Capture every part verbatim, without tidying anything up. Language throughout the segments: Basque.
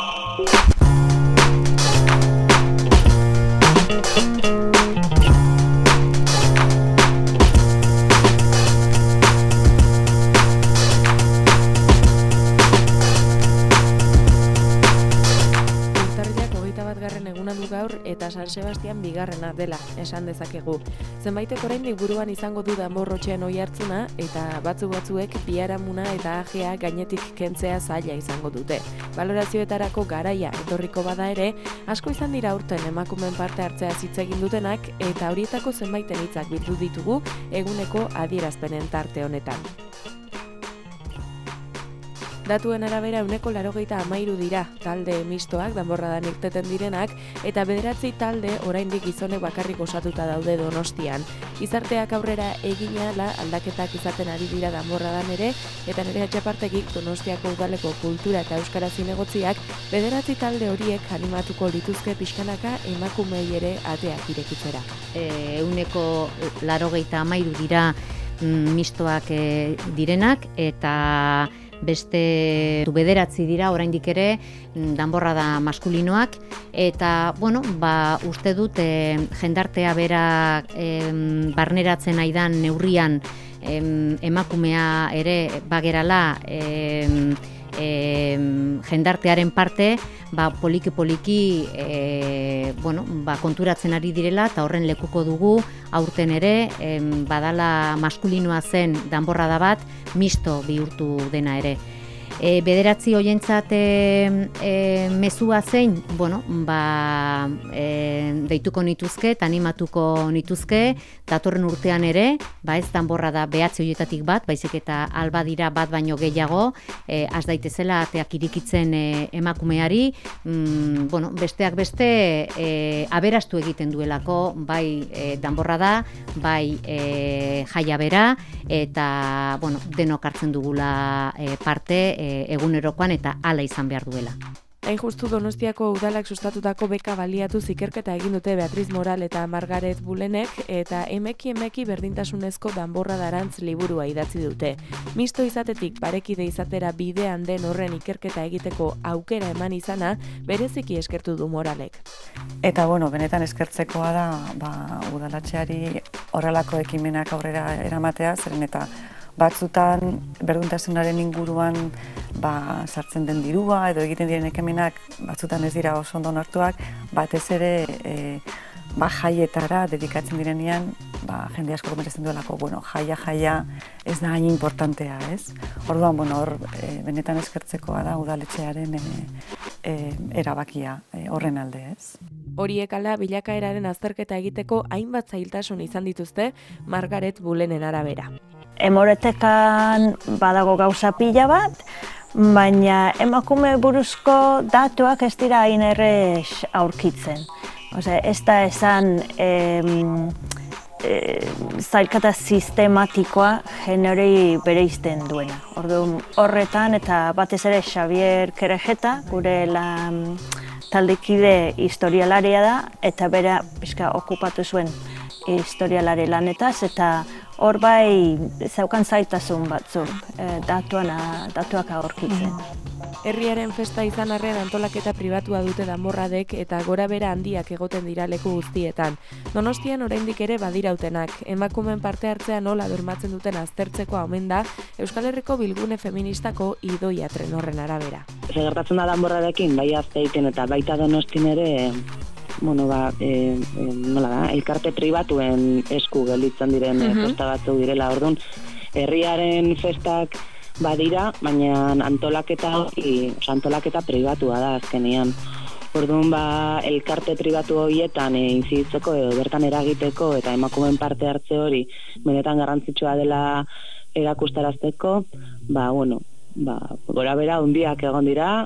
Eta San Sebastian bigarrena dela, esan dezakegu. Zenbaitek oraindik buruan izango du danborrotxeen oihartzuna eta batzu batzuek biharamuna eta ajea gainetik kentzea zaila izango dute. Balorazioetarako garaia etorriko bada ere, asko izan dira aurten emakumeen parte hartzea hitz egin dutenak eta horietako zenbaiten hitzak bildu ditugu eguneko adierazpenen tarte honetan. Datuen arabera ehuneko laurogeita hamairu dira talde mistoak danborradan irteten direnak eta bederatzi talde oraindik gizonek bakarrik osatuta daude Donostian. Gizarteak aurrera egin ahala aldaketak izaten ari dira danborradan ere eta Nerea Txapartegik Donostiako udaleko kultura eta euskara zinegotziak bederatzi talde horiek animatuko lituzke pixkanaka emakumei ere ateak irekitzera. Ehuneko laurogeita hamairu dira mistoak direnak eta beste bederatzi dira oraindik ere danborrada maskulinoak eta bueno, ba, uste dut e, jendartea bera e, barneratzen aidan neurrian e, emakumea ere bagerala e, e, jendartearen parte ba, poliki poliki e, bueno, ba, konturatzen ari direla eta horren lekuko dugu aurten ere e, badala maskulinoa zen danborrada bat misto bihurtu dena ere. E, bederatzi hoientzat e, e, mezua zein, bueno, ba, e, deituko nituzke eta animatuko nituzke, datorren urtean ere, ba ez danborra da behatzi hoietatik bat, baizik eta alba dira bat baino gehiago, e, az daitezela ateak irikitzen e, emakumeari, mm, bueno, besteak beste e, aberastu egiten duelako, bai e, danborra da, bai e, jaia bera, eta bueno, denok hartzen dugula e, parte, e, egunerokoan eta hala izan behar duela. Hain justu Donostiako udalak sustatutako beka baliatuz ikerketa egin dute Beatriz Moral eta Margaret Bulenek eta emeki emeki berdintasunezko danborradarantz liburua idatzi dute. Misto izatetik parekide izatera bidean den horren ikerketa egiteko aukera eman izana bereziki eskertu du Moralek. Eta bueno, benetan eskertzekoa da ba, udalatxeari horrelako ekimenak aurrera eramatea, zeren eta batzutan berdintasunaren inguruan ba, sartzen den dirua edo egiten diren ekimenak batzutan ez dira oso ondo onartuak, batez ere e, ba, jaietara dedikatzen direnean ba, jende asko meretzen duelako, bueno, jaia jaia ez da hain importantea, ez? Orduan, bueno, hor e, benetan eskertzekoa da udaletxearen e, e, erabakia e, horren alde, ez? Horiek ala bilakaeraren azterketa egiteko hainbat zailtasun izan dituzte Margaret Bulenen arabera. Hemerotekan badago gauza pila bat, baina emakume buruzko datuak ez dira hain errez aurkitzen. Osea, ez da esan em, e, zailkata sistematikoa generoi bereizten duena. Orduan horretan eta batez ere Xabier Kerejeta, gure lan taldekide historialaria da, eta bera pixka okupatu zuen historialari lanetaz, eta hor bai zeukan zaitasun batzuk e, datuana, datuak aurkitzen. Herriaren festa izan arren antolaketa pribatua dute danborradek eta gora bera handiak egoten dira leku guztietan. Donostian oraindik ere badirautenak, emakumeen parte hartzea nola bermatzen duten aztertzeko omen da Euskal Herriko bilgune feministako Idoia Trenorren arabera. Gertatzen da danborradekin, bai Azpeiten eta baita Donostin ere, bueno, ba, e, e, nola da, elkarte pribatuen esku gelditzen diren uh-huh. festa batzuk direla, orduan, herriaren festak badira, baina antolaketa hori, oza, antolaketa pribatua da azkenean. Orduan, ba, elkarte pribatu horietan e, inziditzeko edo bertan eragiteko eta emakumeen parte hartze hori benetan garrantzitsua dela erakustarazteko, ba, bueno, ba, gora bera hundiak egon dira,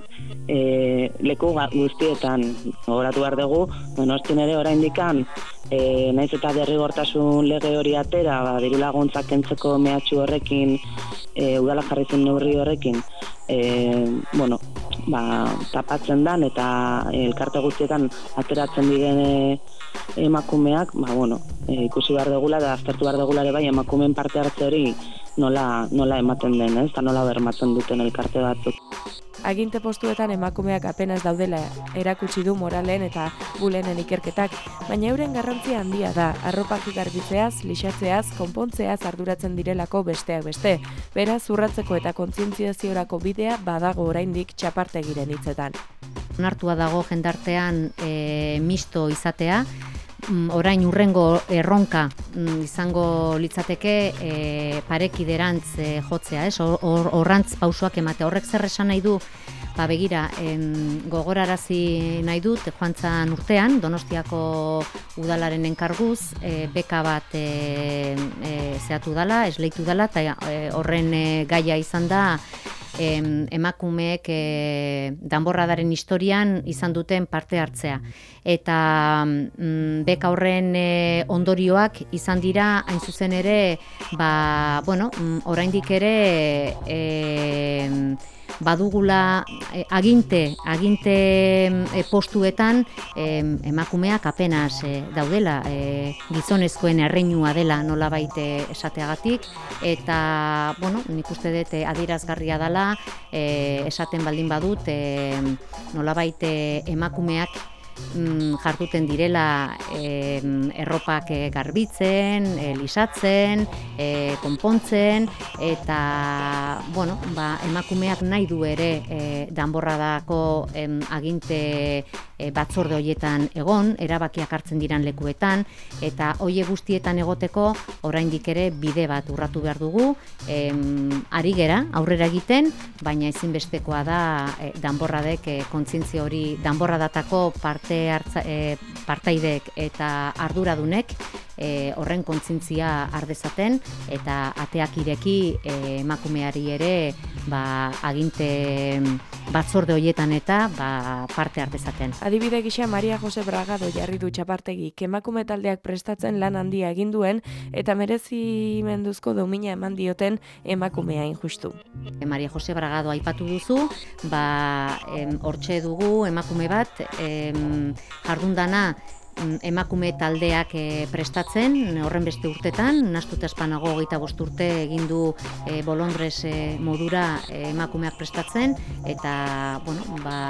e, leku guztietan gogoratu behar dugu, Donostin ere oraindikan, e, naiz eta derrigortasun lege hori atera, ba, diru laguntzak kentzeko mehatxu horrekin, e, udala jarri zen neurri horrekin, e, bueno, ba, tapatzen dan eta elkarte guztietan ateratzen diren e, emakumeak, ba, bueno, e, ikusi behar dugula da aztertu behar dugula ere bai emakumeen parte hartze hori nola, nola ematen den, ez? Eta nola bermatzen duten elkarte batzuk. Aginte postuetan emakumeak apenas daudela erakutsi du Moralen eta Bulenen ikerketak, baina euren garrantzia handia da, arropak garbitzeaz, lixatzeaz, konpontzeaz arduratzen direlako besteak beste. Beraz, urratzeko eta kontzientziaziorako bidea badago oraindik txapartegiren hitzetan. Onartua dago jendartean e, misto izatea, orain urrengo erronka izango litzateke e, parekiderantz e, jotzea, ez? Horrantz pausoak ematea. Horrek zer esan nahi du? Ba begira, em, gogorarazi nahi dut, joan zan urtean, Donostiako udalaren enkarguz, e, beka bat e, e, zehatu dala, esleitu dala, eta e, horren e, gaia izan da, em, emakumeek e, danborradaren historian izan duten parte hartzea. Eta mm, beka horren e, ondorioak izan dira, hain zuzen ere, ba, bueno, oraindik ere, e, badugula eh, aginte, aginte eh, postuetan eh, emakumeak apenas eh, daudela, eh, gizonezkoen erreinua dela nolabait eh, esateagatik, eta bueno, nik uste dut eh, adierazgarria dela eh, esaten baldin badut eh, nolabait eh, emakumeak Mm, jarduten direla e, erropak e, garbitzen, e, lisatzen, e, konpontzen, eta bueno, ba, emakumeak nahi du ere e, danborradako em, aginte e, batzorde horietan egon, erabakiak hartzen diran lekuetan, eta hoie guztietan egoteko oraindik ere bide bat urratu behar dugu, em, ari gera aurrera egiten, baina ezinbestekoa da e, danborradek e, kontzientzia hori danborradatako parte Hartza, e, partaideek eta arduradunek e, horren kontzientzia ardezaten eta ateak ireki e, emakumeari ere ba, aginte batzorde horietan eta ba, parte ardezaten. Adibide gisa Maria Jose Bragado jarri du txapartegik, emakume taldeak prestatzen lan handia egin duen eta merezimenduzko domina eman dioten emakumea injustu. E, Maria Jose Bragado aipatu duzu, ba, em, hortxe dugu emakume bat, em, jardundana emakume taldeak e, prestatzen, horren beste urtetan, nastuta espanago hogeita bost urte egin du e, bolondrez e, modura e, emakumeak prestatzen, eta bueno,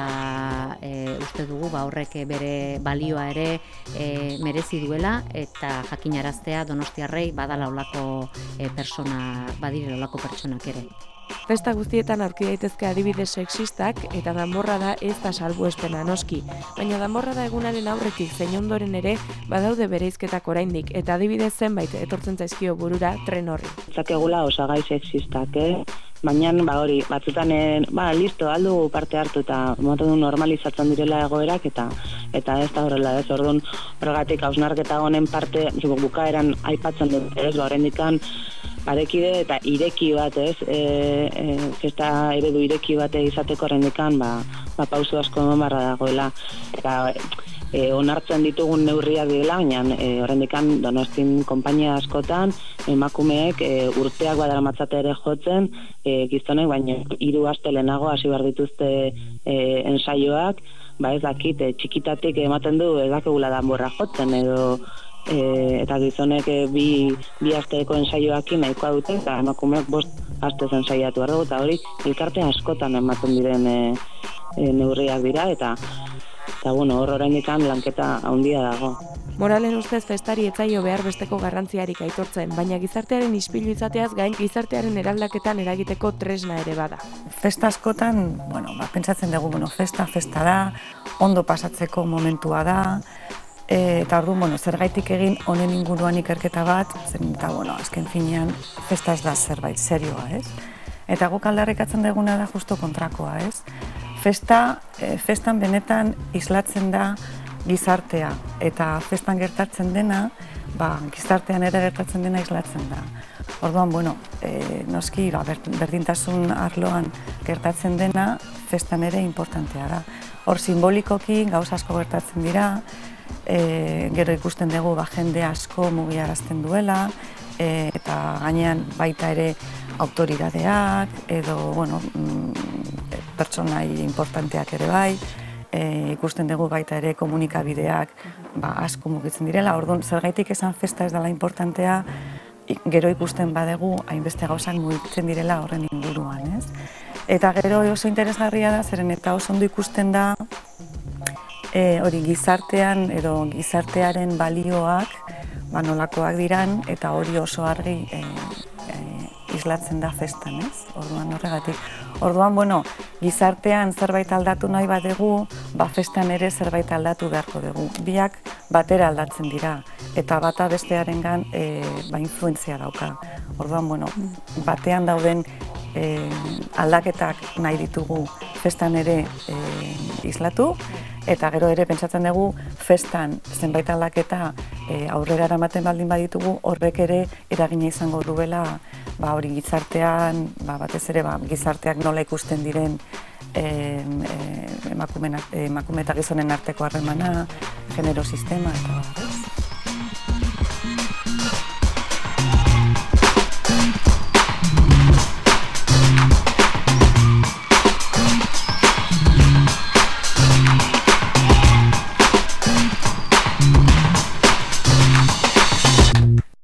ba, e, uste dugu ba, horrek bere balioa ere e, merezi duela, eta jakinaraztea Donostiarrei badala olako e, persona, badire olako pertsonak ere. Festa guztietan aurki daitezke adibide sexistak eta danborrada ez da salbuespena noski, baina danborrada egunaren aurretik zein ondoren ere badaude bereizketak oraindik eta adibide zenbait etortzen zaizkio burura tren horri. Zakegula osagai sexistak, eh? Baina ba hori, batzutan ba listo, aldu parte hartu eta modu normalizatzen direla egoerak eta eta ez da horrela, ez orduan horregatik hausnarketa honen parte bukaeran aipatzen dut, ez oraindikan parekide eta ireki bat, ez, e, e, festa eredu ireki bate izateko oraindikan ba, ba pauso asko eman barra dagoela eta e, onartzen ditugun neurriak direla, baina e, oraindikan Donostin konpainia askotan emakumeek e, urteak badaramatzate ere jotzen, e, gizonek baina hiru aste lehenago hasi behar dituzte e, ensaioak, ba ez dakit, e, txikitatik ematen du ez dakegula danborra jotzen edo E, eta gizonek e, bi, bi asteko ensaioakin nahikoa dute eta emakumeak bost astez ensaiatu behar dugu eta hori elkarte askotan ematen diren e, e, neurriak dira eta eta bueno, hor oraindikan lanketa handia dago. Moralen ustez festari etzaio behar besteko garrantziarik aitortzen, baina gizartearen ispilu izateaz gain gizartearen eraldaketan eragiteko tresna ere bada. Festa askotan, bueno, ba, pentsatzen dugu, bueno, festa, festa da, ondo pasatzeko momentua da, E, eta orduan, bueno, zergaitik egin honen inguruan ikerketa bat, zen, eta, bueno, azken finean, festa ez da zerbait serioa, ez? Eta guk aldarrikatzen duguna da justo kontrakoa, ez? Festa, e, festan benetan islatzen da gizartea, eta festan gertatzen dena, ba, gizartean ere gertatzen dena islatzen da. Orduan, bueno, e, noski, ba, berdintasun arloan gertatzen dena, festan ere importantea da. Hor simbolikoki gauza asko gertatzen dira, E, gero ikusten dugu ba, jende asko mugiarazten duela e, eta gainean baita ere autoridadeak edo bueno, mm, pertsonai importanteak ere bai, e, ikusten dugu baita ere komunikabideak ba, asko mugitzen direla, orduan zergaitik esan festa ez dela importantea, gero ikusten badegu hainbeste gauzak mugitzen direla horren inguruan, ez? Eta gero oso interesgarria da, zeren eta oso ondo ikusten da e, hori gizartean edo gizartearen balioak ba, nolakoak diran, eta hori oso argi e, e, islatzen da festan, ez? Orduan horregatik. Orduan, bueno, gizartean zerbait aldatu nahi badegu, ba festan ere zerbait aldatu beharko dugu. Biak batera aldatzen dira, eta bata bestearengan e, ba, influentzia dauka. Orduan, bueno, batean dauden e, aldaketak nahi ditugu festan ere e, islatu, eta gero ere pentsatzen dugu festan zenbait aldaketa e, aurrera eramaten baldin baditugu, horrek ere eragina izango duela ba, hori gizartean, ba, batez ere ba, gizarteak nola ikusten diren e, e, emakume eta gizonen arteko harremana, genero sistema eta